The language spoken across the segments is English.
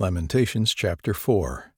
Lamentations chapter 4.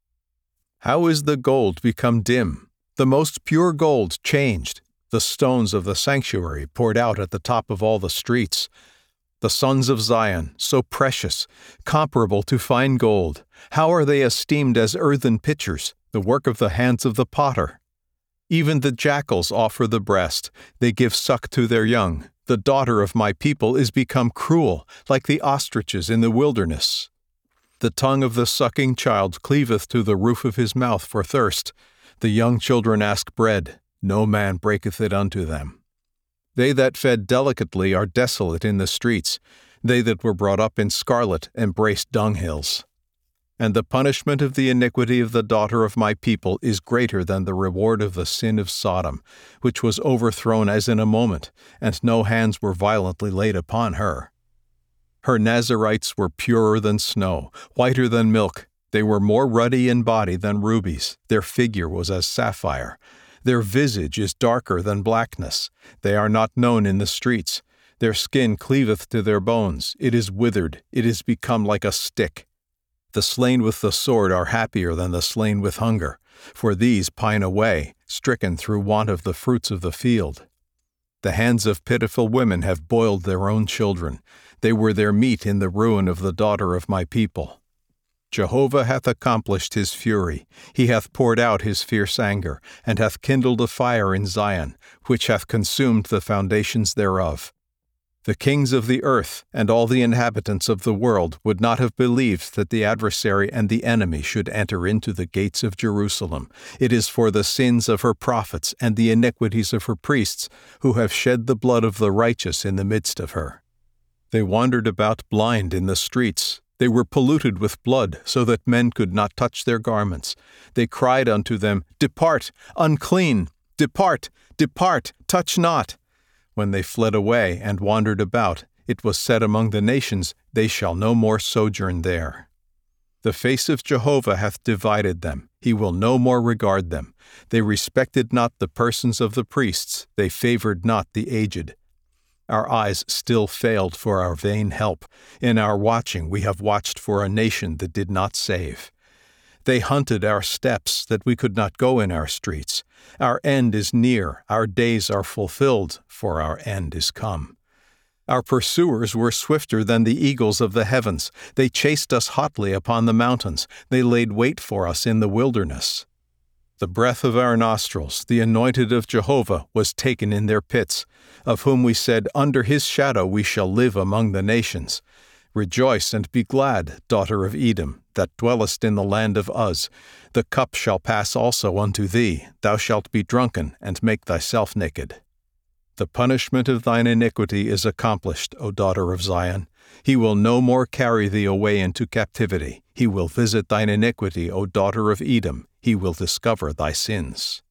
How is the gold become dim, the most pure gold changed, the stones of the sanctuary poured out at the top of all the streets? The sons of Zion, so precious, comparable to fine gold, how are they esteemed as earthen pitchers, the work of the hands of the potter? Even the jackals offer the breast, they give suck to their young. The daughter of my people is become cruel, like the ostriches in the wilderness. The tongue of the sucking child cleaveth to the roof of his mouth for thirst. The young children ask bread, no man breaketh it unto them. They that fed delicately are desolate in the streets. They that were brought up in scarlet embrace dunghills. And the punishment of the iniquity of the daughter of my people is greater than the reward of the sin of Sodom, which was overthrown as in a moment, and no hands were violently laid upon her. Her Nazarites were purer than snow, whiter than milk. They were more ruddy in body than rubies. Their figure was as sapphire. Their visage is darker than blackness. They are not known in the streets. Their skin cleaveth to their bones. It is withered. It is become like a stick. The slain with the sword are happier than the slain with hunger, for these pine away, stricken through want of the fruits of the field. The hands of pitiful women have boiled their own children. They were their meat in the ruin of the daughter of my people. Jehovah hath accomplished his fury. He hath poured out his fierce anger, and hath kindled a fire in Zion, which hath consumed the foundations thereof. The kings of the earth and all the inhabitants of the world would not have believed that the adversary and the enemy should enter into the gates of Jerusalem. It is for the sins of her prophets and the iniquities of her priests, who have shed the blood of the righteous in the midst of her. They wandered about blind in the streets. They were polluted with blood, so that men could not touch their garments. They cried unto them, Depart, unclean! Depart, depart, touch not! When they fled away and wandered about, it was said among the nations, They shall no more sojourn there. The face of Jehovah hath divided them. He will no more regard them. They respected not the persons of the priests. They favored not the aged. Our eyes still failed for our vain help. In our watching we have watched for a nation that did not save. They hunted our steps, that we could not go in our streets. Our end is near, our days are fulfilled, for our end is come. Our pursuers were swifter than the eagles of the heavens. They chased us hotly upon the mountains. They laid wait for us in the wilderness. The breath of our nostrils, the anointed of Jehovah, was taken in their pits, of whom we said, Under his shadow we shall live among the nations. Rejoice and be glad, daughter of Edom, that dwellest in the land of Uz. The cup shall pass also unto thee. Thou shalt be drunken, and make thyself naked. The punishment of thine iniquity is accomplished, O daughter of Zion. He will no more carry thee away into captivity. He will visit thine iniquity, O daughter of Edom. He will discover thy sins.